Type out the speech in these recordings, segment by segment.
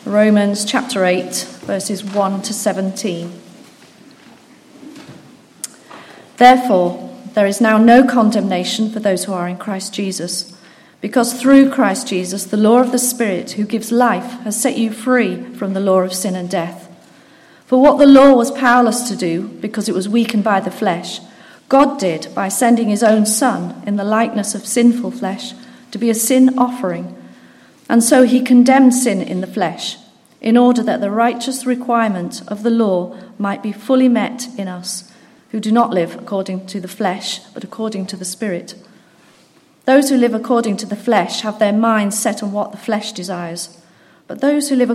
Romans chapter 8, verses 1 to 17. Therefore, there is now no condemnation for those who are in Christ Jesus, because through Christ Jesus, the law of the Spirit who gives life has set you free from the law of sin and death. For what the law was powerless to do, because it was weakened by the flesh, God did by sending his own Son in the likeness of sinful flesh to be a sin offering. And so he condemned sin in the flesh, in order that the righteous requirement of the law might be fully met in us, who do not live according to the flesh, but according to the Spirit. Those who live according to the flesh have their minds set on what the flesh desires, but those who live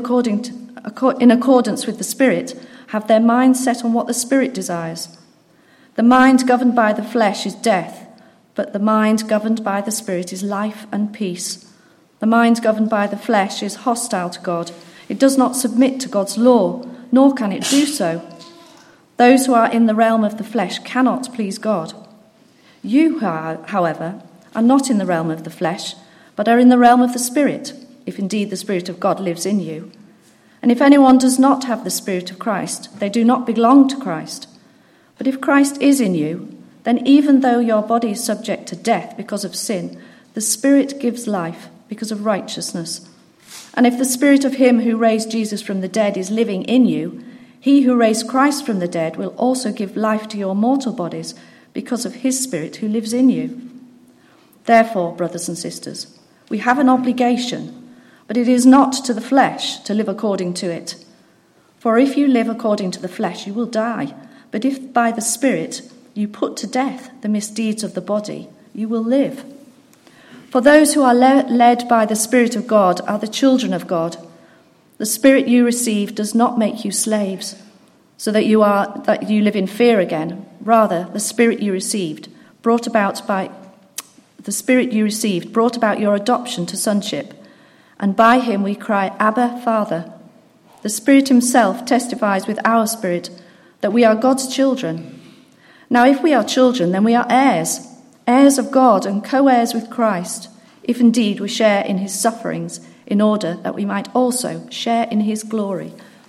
in accordance with the Spirit have their minds set on what the Spirit desires. The mind governed by the flesh is death, but the mind governed by the Spirit is life and peace. The mind governed by the flesh is hostile to God. It does not submit to God's law, nor can it do so. Those who are in the realm of the flesh cannot please God. You, however, are not in the realm of the flesh, but are in the realm of the Spirit, if indeed the Spirit of God lives in you. And if anyone does not have the Spirit of Christ, they do not belong to Christ. But if Christ is in you, then even though your body is subject to death because of sin, the Spirit gives life because of righteousness. And if the Spirit of him who raised Jesus from the dead is living in you, he who raised Christ from the dead will also give life to your mortal bodies because of his Spirit who lives in you. Therefore, brothers and sisters, we have an obligation, but it is not to the flesh to live according to it. For if you live according to the flesh, you will die. But if by the Spirit you put to death the misdeeds of the body, you will live. For those who are led by the Spirit of God are the children of God. The Spirit you receive does not make you slaves, so that you live in fear again. Rather, the Spirit you received brought about your adoption to sonship, and by him we cry, Abba, Father. The Spirit himself testifies with our spirit that we are God's children. Now, if we are children, then we are heirs, heirs of God and co-heirs with Christ, if indeed we share in his sufferings, in order that we might also share in his glory.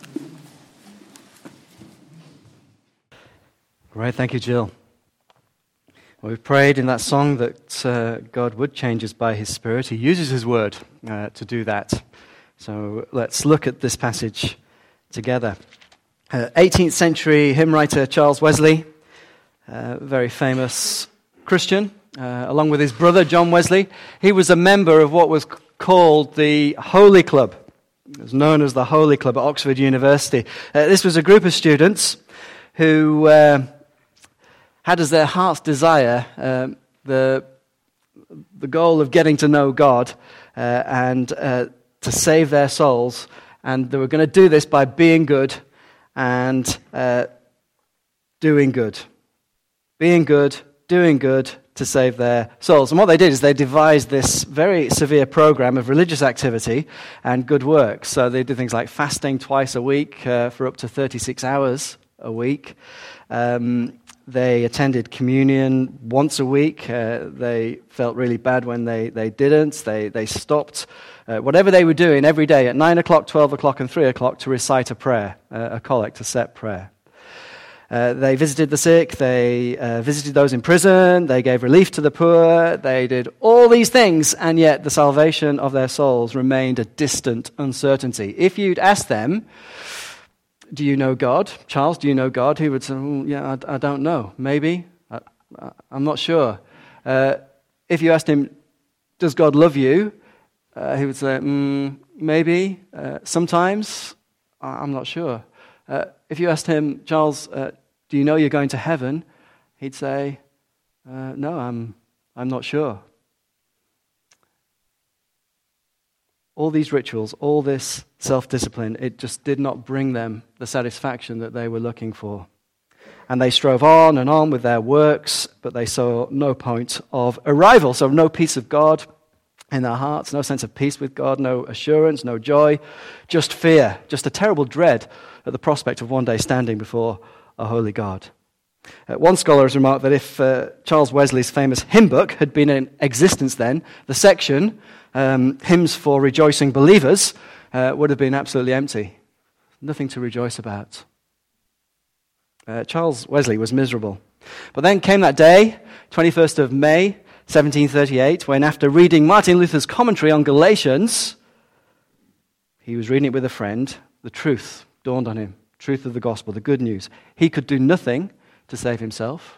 Great, thank you, Jill. Well, we've prayed in that song that God would change us by his Spirit. He uses his word to do that. So let's look at this passage together. 18th century hymn writer Charles Wesley, very famous Christian, along with his brother John Wesley. He was a member of what was called the Holy Club. It was known as the Holy Club at Oxford University. This was a group of students who had as their heart's desire the goal of getting to know God and to save their souls. And they were going to do this by being good and doing good. Being good, doing good to save their souls. And what they did is they devised this very severe program of religious activity and good works. So they did things like fasting twice a week for up to 36 hours a week. They attended communion once a week. They felt really bad when they didn't. They stopped whatever they were doing every day at 9 o'clock, 12 o'clock, and 3 o'clock to recite a prayer, a collect, a set prayer. They visited the sick, they visited those in prison, they gave relief to the poor, they did all these things, and yet the salvation of their souls remained a distant uncertainty. If you'd asked them, do you know God? Charles, do you know God? He would say, yeah, I don't know. Maybe. I'm not sure. If you asked him, does God love you? He would say, maybe. Sometimes. I'm not sure. If you asked him, Charles, do you know you're going to heaven? He'd say, no, I'm not sure. All these rituals, all this self-discipline, it just did not bring them the satisfaction that they were looking for. And they strove on and on with their works, but they saw no point of arrival, so no peace of God in their hearts, no sense of peace with God, no assurance, no joy, just fear, just a terrible dread at the prospect of one day standing before a holy God. One scholar has remarked that if Charles Wesley's famous hymn book had been in existence then, the section, Hymns for Rejoicing Believers, would have been absolutely empty. Nothing to rejoice about. Charles Wesley was miserable. But then came that day, 21st of May, 1738, when after reading Martin Luther's commentary on Galatians, he was reading it with a friend, the truth dawned on him, truth of the gospel, the good news. He could do nothing to save himself.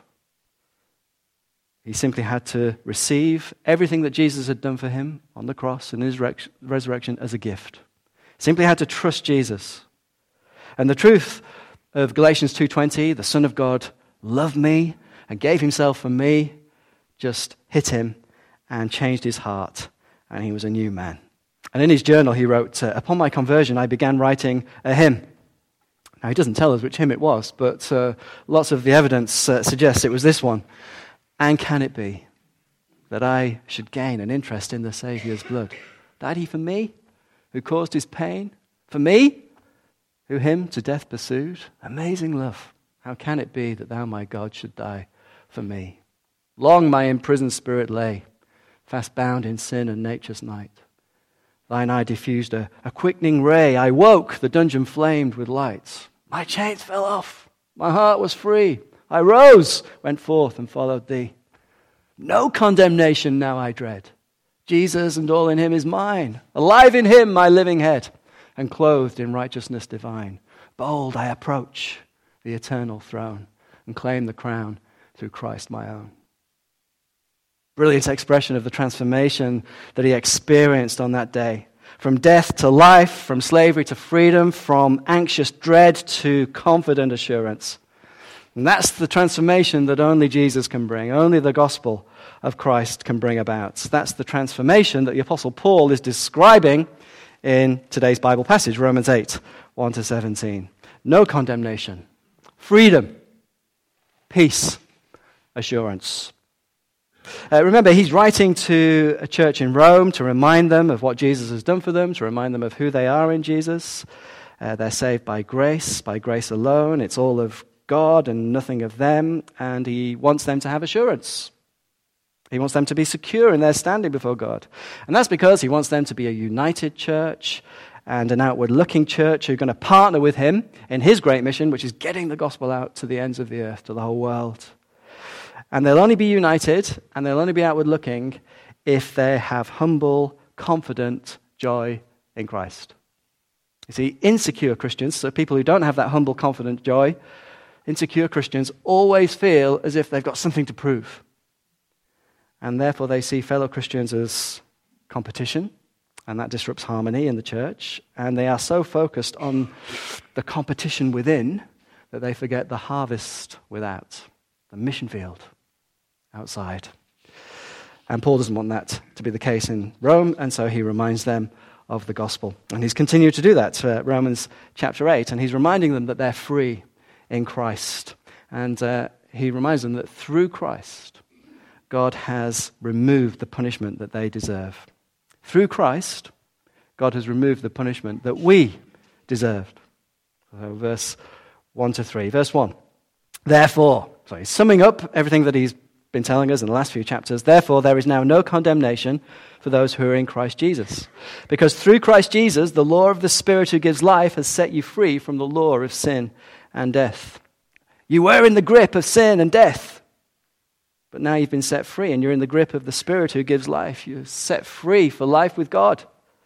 He simply had to receive everything that Jesus had done for him on the cross and his resurrection as a gift. Simply had to trust Jesus. And the truth of Galatians 2:20, the Son of God loved me and gave himself for me, just hit him and changed his heart, and he was a new man. And in his journal he wrote, upon my conversion I began writing a hymn. Now he doesn't tell us which hymn it was, but lots of the evidence suggests it was this one. And can it be that I should gain an interest in the Saviour's blood? Died he for me, who caused his pain? For me, who him to death pursued? Amazing love. How can it be that thou, my God, should die for me? Long my imprisoned spirit lay, fast bound in sin and nature's night. Thine eye diffused a quickening ray. I woke, the dungeon flamed with lights. My chains fell off, my heart was free. I rose, went forth and followed thee. No condemnation now I dread. Jesus and all in him is mine. Alive in him my living head, and clothed in righteousness divine. Bold I approach the eternal throne, and claim the crown through Christ my own. Brilliant expression of the transformation that he experienced on that day. From death to life, from slavery to freedom, from anxious dread to confident assurance. And that's the transformation that only Jesus can bring, only the gospel of Christ can bring about. That's the transformation that the Apostle Paul is describing in today's Bible passage, Romans 8, 1-17. No condemnation, freedom, peace, assurance. Remember, he's writing to a church in Rome to remind them of what Jesus has done for them, to remind them of who they are in Jesus. They're saved by grace alone. It's all of God and nothing of them, and he wants them to have assurance. He wants them to be secure in their standing before God. And that's because he wants them to be a united church and an outward-looking church who are going to partner with him in his great mission, which is getting the gospel out to the ends of the earth, to the whole world. And they'll only be united and they'll only be outward-looking if they have humble, confident joy in Christ. You see, insecure Christians, so people who don't have that humble, confident joy, insecure Christians always feel as if they've got something to prove. And therefore they see fellow Christians as competition, and that disrupts harmony in the church. And they are so focused on the competition within that they forget the harvest without, the mission field outside. And Paul doesn't want that to be the case in Rome, and so he reminds them of the gospel. And he's continued to do that, Romans chapter 8, and he's reminding them that they're free in Christ. And he reminds them that through Christ, God has removed the punishment that they deserve. Through Christ, God has removed the punishment that we deserved. So verse 1-3. Verse 1. Therefore, so he's summing up everything that he's been telling us in the last few chapters. Therefore, there is now no condemnation for those who are in Christ Jesus. Because through Christ Jesus, the law of the Spirit who gives life has set you free from the law of sin and death. You were in the grip of sin and death, but now you've been set free and you're in the grip of the Spirit who gives life. You're set free for life with God.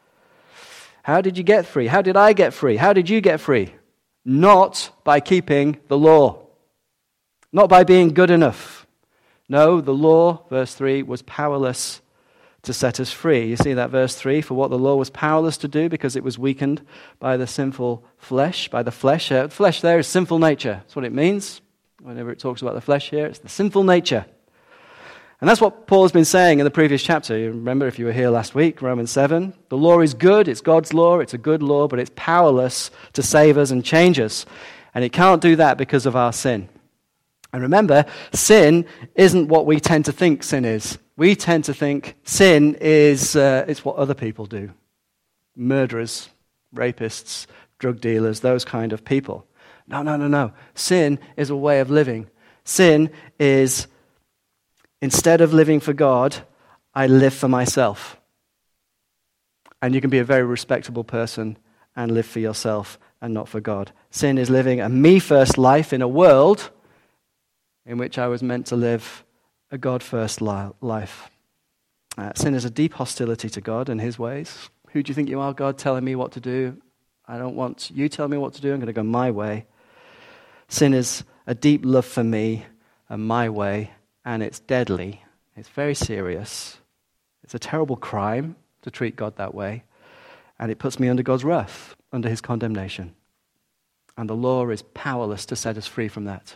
How did you get free? How did I get free? How did you get free? Not by keeping the law. Not by being good enough. No, the law, verse 3, was powerless to set us free. You see that verse 3, for what the law was powerless to do because it was weakened by the sinful flesh, by the flesh. The flesh there is sinful nature. That's what it means. Whenever it talks about the flesh here, it's the sinful nature. And that's what Paul has been saying in the previous chapter. You remember if you were here last week, Romans 7. The law is good, it's God's law, it's a good law, but it's powerless to save us and change us. And it can't do that because of our sin. And remember, sin isn't what we tend to think sin is. We tend to think sin is it's what other people do. Murderers, rapists, drug dealers, those kind of people. No. Sin is a way of living. Sin is, instead of living for God, I live for myself. And you can be a very respectable person and live for yourself and not for God. Sin is living a me-first life in a world in which I was meant to live a God-first life. Sin is a deep hostility to God and his ways. Who do you think you are, God, telling me what to do? I don't want you telling me what to do. I'm going to go my way. Sin is a deep love for me and my way, and it's deadly. It's very serious. It's a terrible crime to treat God that way, and it puts me under God's wrath, under his condemnation. And the law is powerless to set us free from that.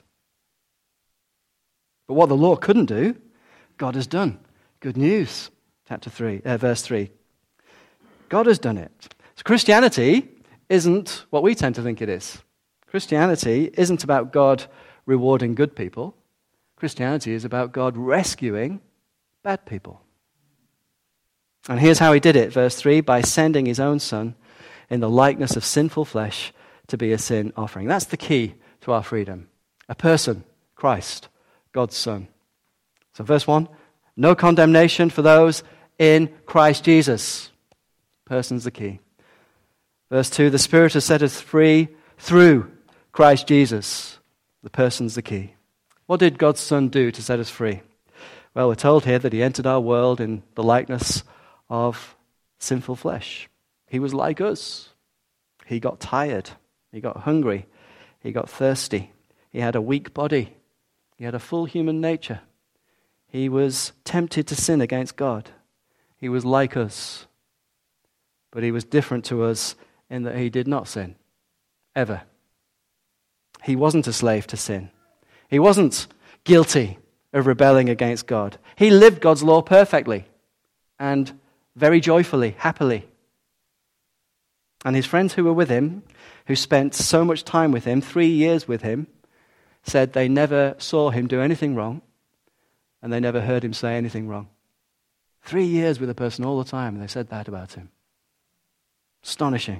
But what the law couldn't do, God has done. Good news, verse 3. God has done it. So Christianity isn't what we tend to think it is. Christianity isn't about God rewarding good people. Christianity is about God rescuing bad people. And here's how he did it, verse 3, by sending his own son in the likeness of sinful flesh to be a sin offering. That's the key to our freedom. A person, Christ, God's Son. So verse 1, no condemnation for those in Christ Jesus. Person's the key. Verse 2, the Spirit has set us free through Christ Jesus. The person's the key. What did God's Son do to set us free? Well, we're told here that he entered our world in the likeness of sinful flesh. He was like us. He got tired. He got hungry. He got thirsty. He had a weak body. He had a full human nature. He was tempted to sin against God. He was like us. But he was different to us in that he did not sin. Ever. He wasn't a slave to sin. He wasn't guilty of rebelling against God. He lived God's law perfectly and very joyfully, happily. And his friends who were with him, who spent so much time with him, 3 years with him, said they never saw him do anything wrong and they never heard him say anything wrong. 3 years with a person all the time, and they said that about him. Astonishing.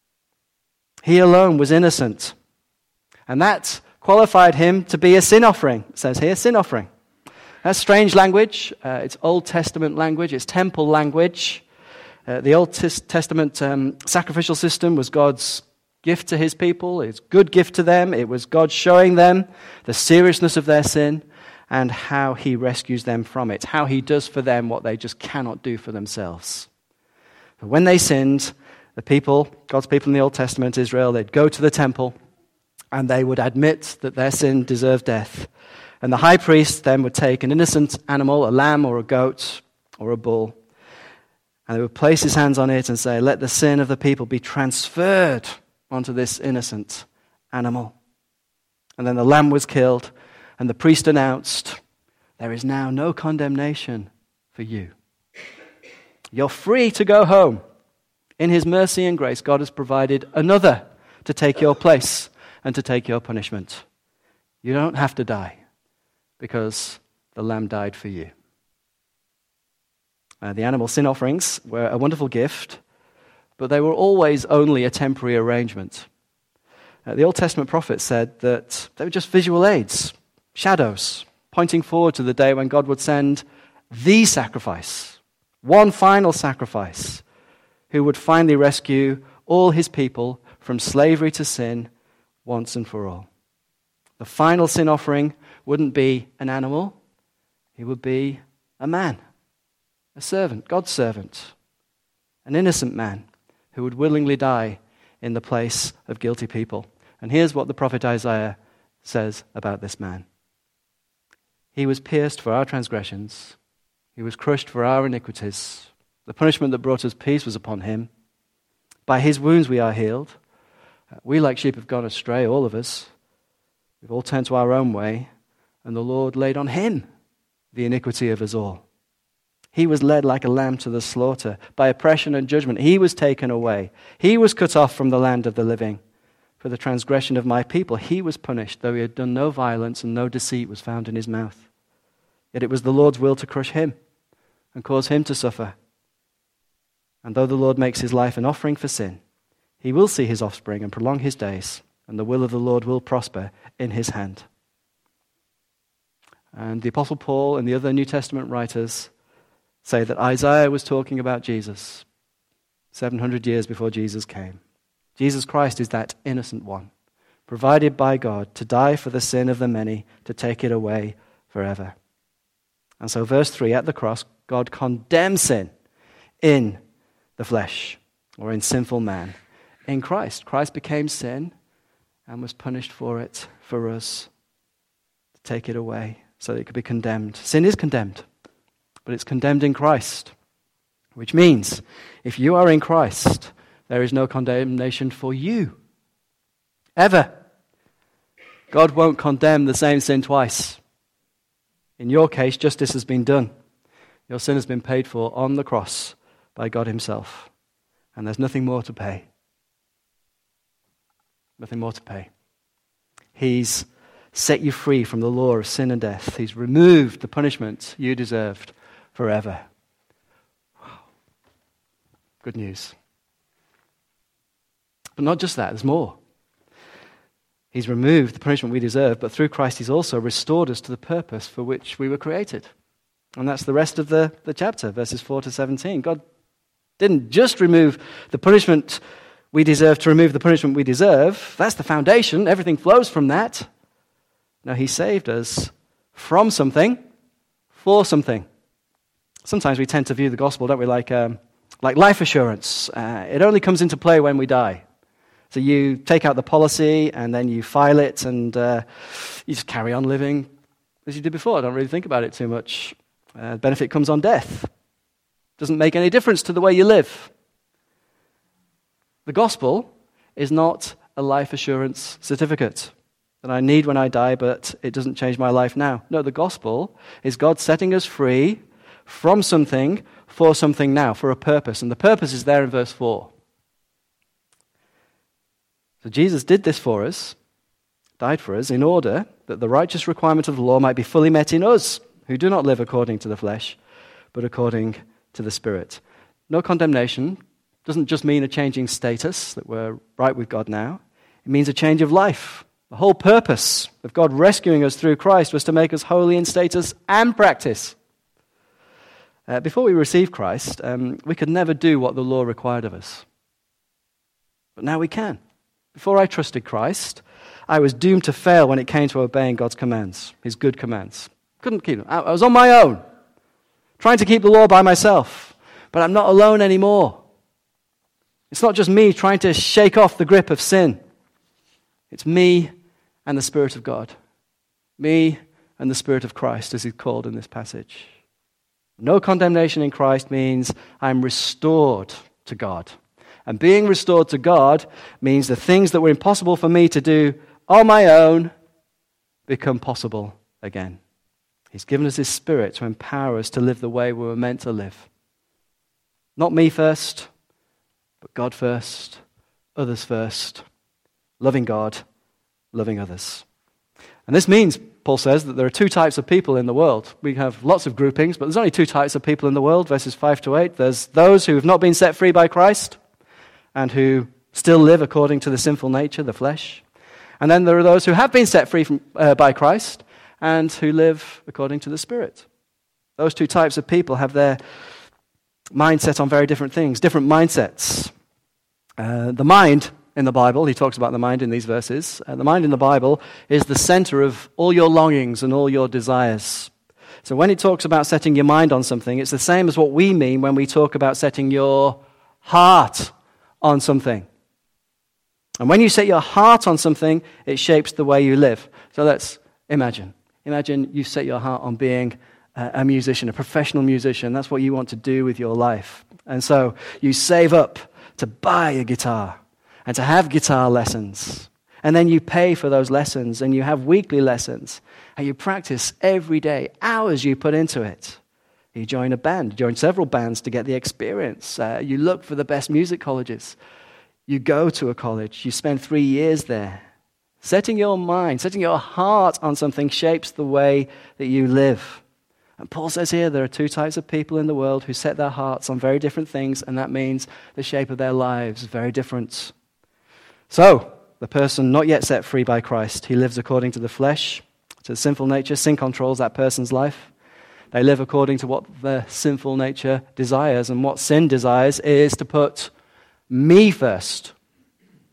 He alone was innocent. And that qualified him to be a sin offering. It says here, sin offering. That's strange language. It's Old Testament language. It's temple language. The Old Testament sacrificial system was God's gift to his people. It's a good gift to them. It was God showing them the seriousness of their sin and how he rescues them from it. How he does for them what they just cannot do for themselves. But when they sinned, the people, God's people in the Old Testament, Israel, they'd go to the temple and they would admit that their sin deserved death. And the high priest then would take an innocent animal, a lamb or a goat or a bull, and he would place his hands on it and say, let the sin of the people be transferred onto this innocent animal. And then the lamb was killed, and the priest announced, there is now no condemnation for you. You're free to go home. In his mercy and grace, God has provided another to take your place and to take your punishment. You don't have to die because the lamb died for you. The animal sin offerings were a wonderful gift, but they were always only a temporary arrangement. The Old Testament prophets said that they were just visual aids, shadows, pointing forward to the day when God would send the sacrifice, one final sacrifice, who would finally rescue all his people from slavery to sin once and for all. The final sin offering wouldn't be an animal, it would be a man, a servant, God's servant, an innocent man who would willingly die in the place of guilty people. And here's what the prophet Isaiah says about this man. He was pierced for our transgressions, he was crushed for our iniquities. The punishment that brought us peace was upon him. By his wounds we are healed. We like sheep have gone astray, all of us. We've all turned to our own way, and the Lord laid on him the iniquity of us all. He was led like a lamb to the slaughter. By oppression and judgment he was taken away. He was cut off from the land of the living. For the transgression of my people he was punished, though he had done no violence and no deceit was found in his mouth. Yet it was the Lord's will to crush him and cause him to suffer. And though the Lord makes his life an offering for sin, he will see his offspring and prolong his days, and the will of the Lord will prosper in his hand. And the Apostle Paul and the other New Testament writers say that Isaiah was talking about Jesus 700 years before Jesus came. Jesus Christ is that innocent one, provided by God to die for the sin of the many, to take it away forever. And so verse 3, at the cross, God condemns sin in the flesh, or in sinful man, in Christ. Christ became sin and was punished for it, for us, to take it away so that it could be condemned. Sin is condemned, but it's condemned in Christ, which means if you are in Christ, there is no condemnation for you, ever. God won't condemn the same sin twice. In your case, justice has been done. Your sin has been paid for on the cross by God himself. And there's nothing more to pay. Nothing more to pay. He's set you free from the law of sin and death. He's removed the punishment you deserved forever. Wow. Good news. But not just that, there's more. He's removed the punishment we deserve, but through Christ he's also restored us to the purpose for which we were created. And that's the rest of the chapter, verses 4 to 17. God didn't just remove the punishment we deserve to remove the punishment we deserve. That's the foundation. Everything flows from that. No, he saved us from something, for something. Sometimes we tend to view the gospel, don't we, like life assurance. It only comes into play when we die. So you take out the policy and then you file it and you just carry on living as you did before. Don't really think about it too much. The benefit comes on death. Doesn't make any difference to the way you live. The gospel is not a life assurance certificate that I need when I die, but it doesn't change my life now. No, the gospel is God setting us free from something for something now, for a purpose. And the purpose is there in verse 4. So Jesus did this for us, died for us, in order that the righteous requirement of the law might be fully met in us, who do not live according to the flesh, but according to the Spirit. No condemnation doesn't just mean a changing status, that we're right with God now. It means a change of life. The whole purpose of God rescuing us through Christ was to make us holy in status and practice. Before we received Christ, we could never do what the law required of us. But now we can. Before I trusted Christ, I was doomed to fail when it came to obeying God's commands, his good commands. Couldn't keep them. I was on my own, trying to keep the law by myself. But I'm not alone anymore. It's not just me trying to shake off the grip of sin. It's me and the Spirit of God. Me and the Spirit of Christ, as he's called in this passage. No condemnation in Christ means I'm restored to God. And being restored to God means the things that were impossible for me to do on my own become possible again. He's given us his Spirit to empower us to live the way we were meant to live. Not me first, but God first, others first, loving God, loving others. And this means, Paul says, that there are two types of people in the world. We have lots of groupings, but there's only two types of people in the world, verses 5 to 8. There's those who have not been set free by Christ and who still live according to the sinful nature, the flesh. And then there are those who have been set free by Christ and who live according to the Spirit. Those two types of people have their mindset on very different things, different mindsets. The mind in the Bible, he talks about the mind in these verses, the mind in the Bible is the center of all your longings and all your desires. So when he talks about setting your mind on something, it's the same as what we mean when we talk about setting your heart on something. And when you set your heart on something, it shapes the way you live. So let's imagine. Imagine you set your heart on being a musician, a professional musician. That's what you want to do with your life. And so you save up to buy a guitar and to have guitar lessons. And then you pay for those lessons and you have weekly lessons. And you practice every day, hours you put into it. You join a band, you join several bands to get the experience. You look for the best music colleges. You go to a college, you spend 3 years there. Setting your mind, setting your heart on something shapes the way that you live. And Paul says here there are two types of people in the world who set their hearts on very different things, and that means the shape of their lives is very different. So, the person not yet set free by Christ, he lives according to the flesh, to the sinful nature. Sin controls that person's life. They live according to what the sinful nature desires, and what sin desires is to put me first.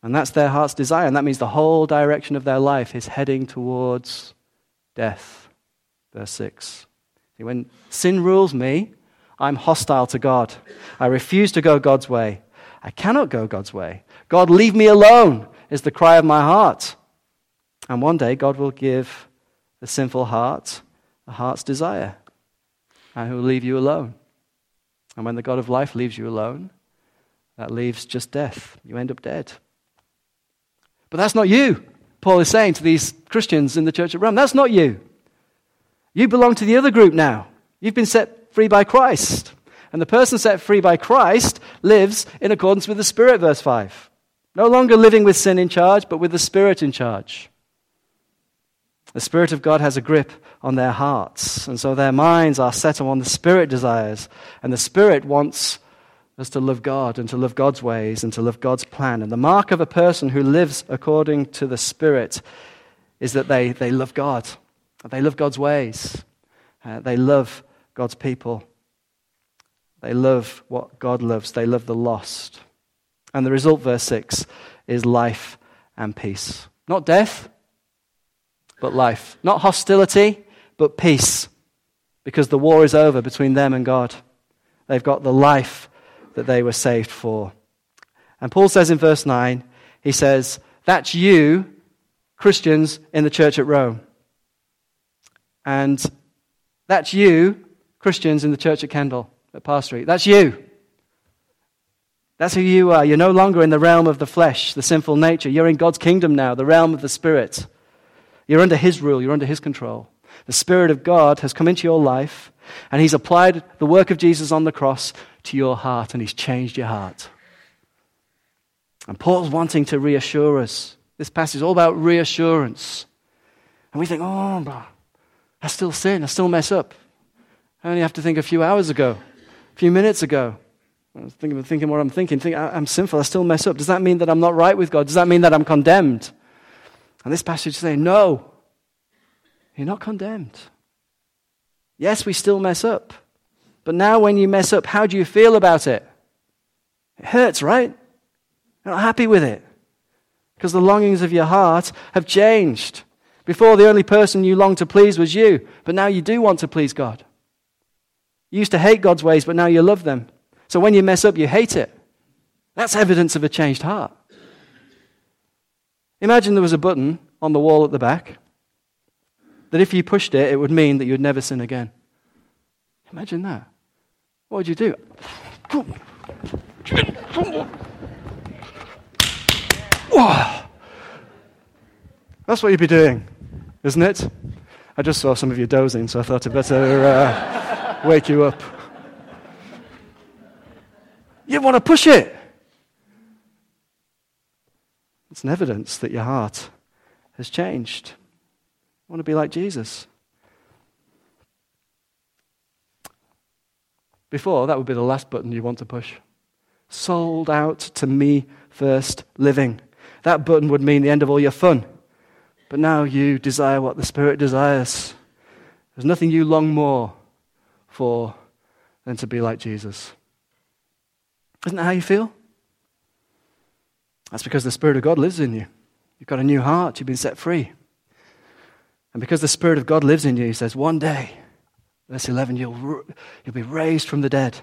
And that's their heart's desire, and that means the whole direction of their life is heading towards death. Verse 6. See, when sin rules me, I'm hostile to God. I refuse to go God's way. I cannot go God's way. God, leave me alone, is the cry of my heart. And one day God will give the sinful heart a heart's desire, and he will leave you alone. And when the God of life leaves you alone, that leaves just death. You end up dead. But that's not you, Paul is saying to these Christians in the church at Rome. That's not you. You belong to the other group now. You've been set free by Christ. And the person set free by Christ lives in accordance with the Spirit, verse 5. No longer living with sin in charge, but with the Spirit in charge. The Spirit of God has a grip on their hearts, and so their minds are set on the Spirit desires. And the Spirit wants us to love God and to love God's ways and to love God's plan. And the mark of a person who lives according to the Spirit is that they love God. They love God's ways. They love God's people. They love what God loves. They love the lost. And the result, verse 6, is life and peace. Not death, but life. Not hostility, but peace. Because the war is over between them and God. They've got the life that they were saved for. And Paul says in verse 9, he says, that's you, Christians in the church at Rome. And that's you, Christians in the church at Kendal, at Parr Street. That's you. That's who you are. You're no longer in the realm of the flesh, the sinful nature. You're in God's kingdom now, the realm of the Spirit. You're under His rule. You're under His control. The Spirit of God has come into your life, and He's applied the work of Jesus on the cross to your heart, and He's changed your heart. And Paul's wanting to reassure us. This passage is all about reassurance. And we think, oh, I still sin, I still mess up. I only have to think a few hours ago, a few minutes ago. I was thinking what I'm thinking. I'm sinful, I still mess up. Does that mean that I'm not right with God? Does that mean that I'm condemned? And this passage is saying, no, you're not condemned. Yes, we still mess up. But now when you mess up, how do you feel about it? It hurts, right? You're not happy with it. Because the longings of your heart have changed. Before, the only person you longed to please was you. But now you do want to please God. You used to hate God's ways, but now you love them. So when you mess up, you hate it. That's evidence of a changed heart. Imagine there was a button on the wall at the back that if you pushed it, it would mean that you'd never sin again. Imagine that. What would you do? That's what you'd be doing, isn't it? I just saw some of you dozing, so I thought I'd better wake you up. You want to push it. It's an evidence that your heart has changed. You want to be like Jesus. Before, that would be the last button you want to push. Sold out to me first living. That button would mean the end of all your fun. But now you desire what the Spirit desires. There's nothing you long more for than to be like Jesus. Isn't that how you feel? That's because the Spirit of God lives in you. You've got a new heart. You've been set free. And because the Spirit of God lives in you, He says, one day, verse 11, you'll be raised from the dead.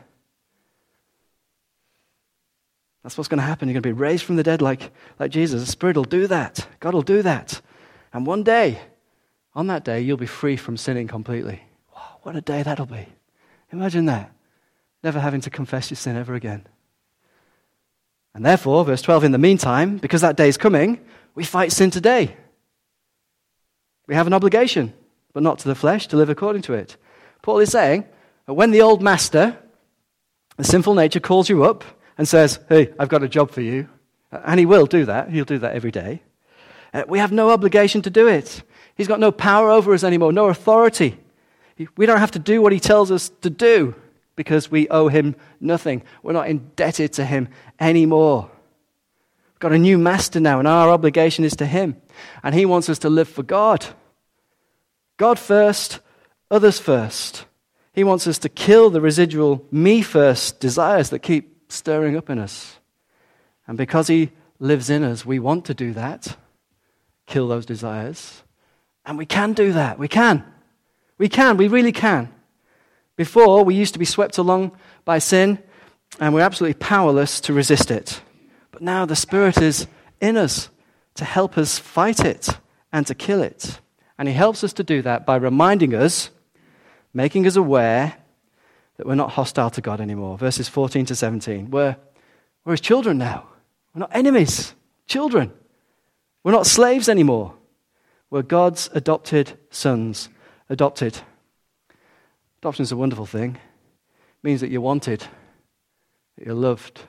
That's what's going to happen. You're going to be raised from the dead like Jesus. The Spirit will do that. God will do that. And one day, on that day, you'll be free from sinning completely. Wow, what a day that'll be. Imagine that. Never having to confess your sin ever again. And therefore, verse 12, in the meantime, because that day is coming, we fight sin today. We have an obligation, but not to the flesh, to live according to it. Paul is saying that when the old master, the sinful nature, calls you up and says, hey, I've got a job for you, and he will do that. He'll do that every day. We have no obligation to do it. He's got no power over us anymore, no authority. We don't have to do what he tells us to do because we owe him nothing. We're not indebted to him anymore. We've got a new master now, and our obligation is to him. And he wants us to live for God. God first, others first. He wants us to kill the residual me first desires that keep stirring up in us. And because he lives in us, we want to do that, kill those desires. And we can do that. We can. We really can. Before, we used to be swept along by sin, and we're absolutely powerless to resist it. But now the Spirit is in us to help us fight it and to kill it. And he helps us to do that by reminding us, making us aware that we're not hostile to God anymore. Verses 14 to 17. We're his children now. We're not enemies. Children. We're not slaves anymore. We're God's adopted sons. Adopted. Adoption is a wonderful thing. It means that you're wanted, that you're loved.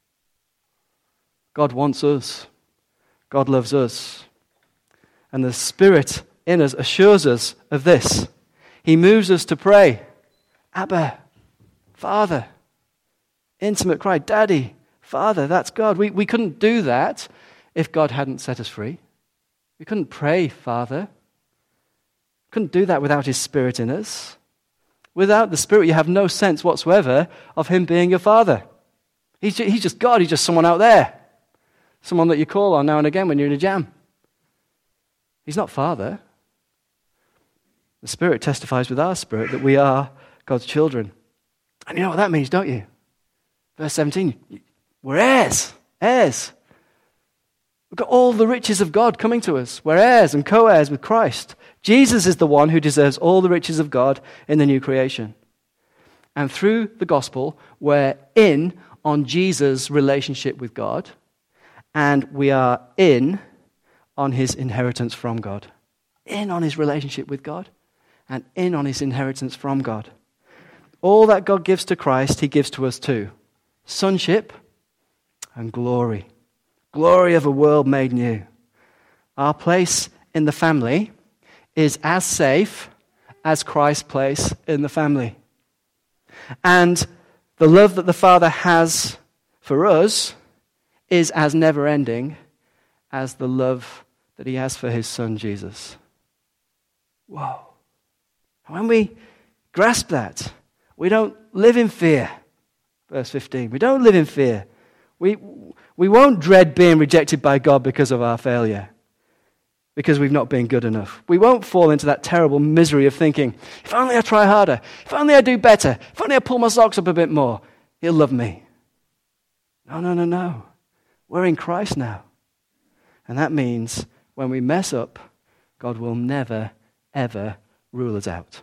God wants us. God loves us. And the Spirit in us assures us of this. He moves us to pray, Abba, Father. Intimate cry, Daddy, Father, that's God. We couldn't do that if God hadn't set us free. We couldn't pray, Father. We couldn't do that without his Spirit in us. Without the Spirit, you have no sense whatsoever of him being your Father. He's just God. He's just someone out there. Someone that you call on now and again when you're in a jam. He's not Father. The Spirit testifies with our spirit that we are God's children. And you know what that means, don't you? Verse 17, we're heirs. Heirs. We've got all the riches of God coming to us. We're heirs and co-heirs with Christ. Jesus is the one who deserves all the riches of God in the new creation. And through the gospel, we're in on Jesus' relationship with God, and we are in on his inheritance from God. In on his relationship with God, and in on his inheritance from God. All that God gives to Christ, he gives to us too. Sonship and glory. Glory of a world made new. Our place in the family is as safe as Christ's place in the family. And the love that the Father has for us is as never-ending as the love that he has for his Son, Jesus. Whoa. When we grasp that, we don't live in fear. Verse 15. We don't live in fear. We won't dread being rejected by God because of our failure, because we've not been good enough. We won't fall into that terrible misery of thinking, if only I try harder, if only I do better, if only I pull my socks up a bit more, he'll love me. No. We're in Christ now. And that means when we mess up, God will never, ever rule us out.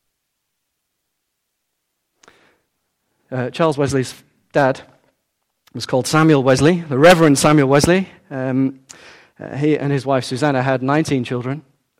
Charles Wesley's dad was called Samuel Wesley, the Reverend Samuel Wesley. He and his wife Susanna had 19 children.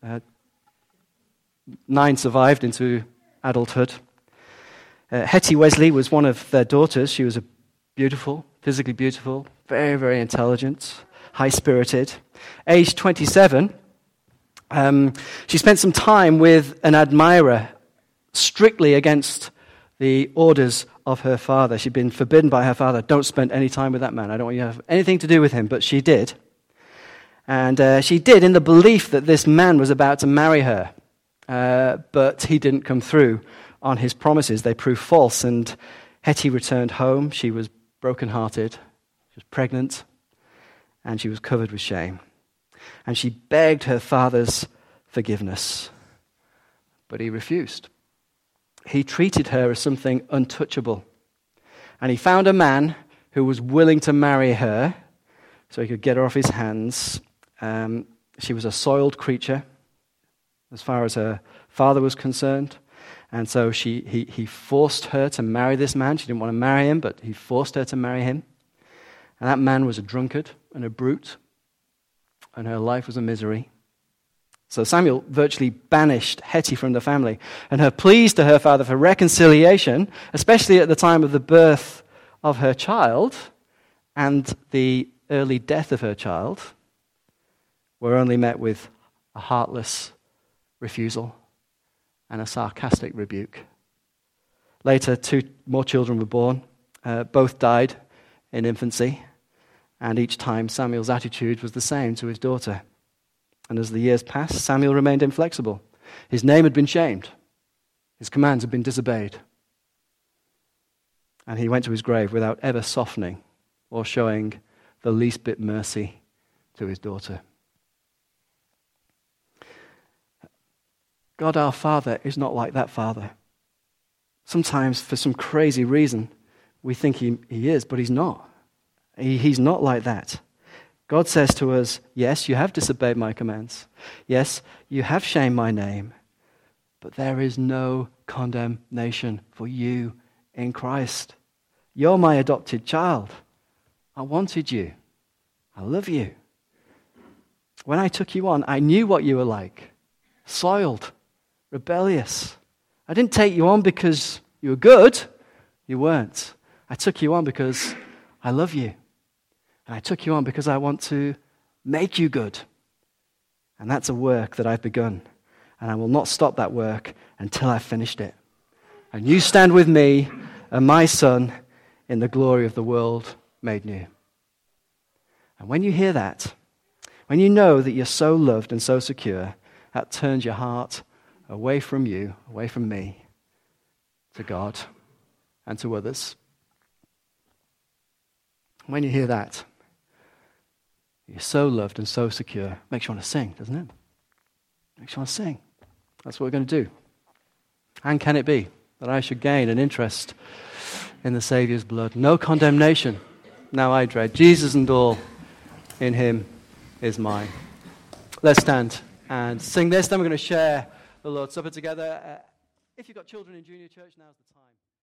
9 survived into adulthood. Hetty Wesley was one of their daughters. She was physically beautiful, very, very intelligent, high-spirited. Aged 27, she spent some time with an admirer, strictly against the orders of her father. She'd been forbidden by her father, don't spend any time with that man. I don't want you to have anything to do with him, but she did. And she did in the belief that this man was about to marry her. But he didn't come through on his promises. They proved false, and Hetty returned home. She was brokenhearted. She was pregnant, and she was covered with shame. And she begged her father's forgiveness, but he refused. He treated her as something untouchable. And he found a man who was willing to marry her so he could get her off his hands. She was a soiled creature as far as her father was concerned. And so he forced her to marry this man. She didn't want to marry him, but he forced her to marry him. And that man was a drunkard and a brute, and her life was a misery. So Samuel virtually banished Hetty from the family, and her pleas to her father for reconciliation, especially at the time of the birth of her child and the early death of her child, were only met with a heartless refusal and a sarcastic rebuke. Later, 2 more children were born. Both died in infancy, and each time Samuel's attitude was the same to his daughter. And as the years passed, Samuel remained inflexible. His name had been shamed. His commands had been disobeyed. And he went to his grave without ever softening or showing the least bit mercy to his daughter. God our Father is not like that Father. Sometimes for some crazy reason we think he is, but he's not. He's not like that. God says to us, yes, you have disobeyed my commands. Yes, you have shamed my name. But there is no condemnation for you in Christ. You're my adopted child. I wanted you. I love you. When I took you on, I knew what you were like. Soiled, rebellious. I didn't take you on because you were good. You weren't. I took you on because I love you. And I took you on because I want to make you good. And that's a work that I've begun. And I will not stop that work until I've finished it. And you stand with me and my Son in the glory of the world made new. And when you hear that, when you know that you're so loved and so secure, that turns your heart away from you, away from me, to God and to others. When you hear that, you're so loved and so secure. Makes you want to sing, doesn't it? Makes you want to sing. That's what we're going to do. And can it be that I should gain an interest in the Saviour's blood? No condemnation. Now I dread. Jesus and all in him is mine. Let's stand and sing this. Then we're going to share the Lord's Supper together. If you've got children in junior church, now's the time.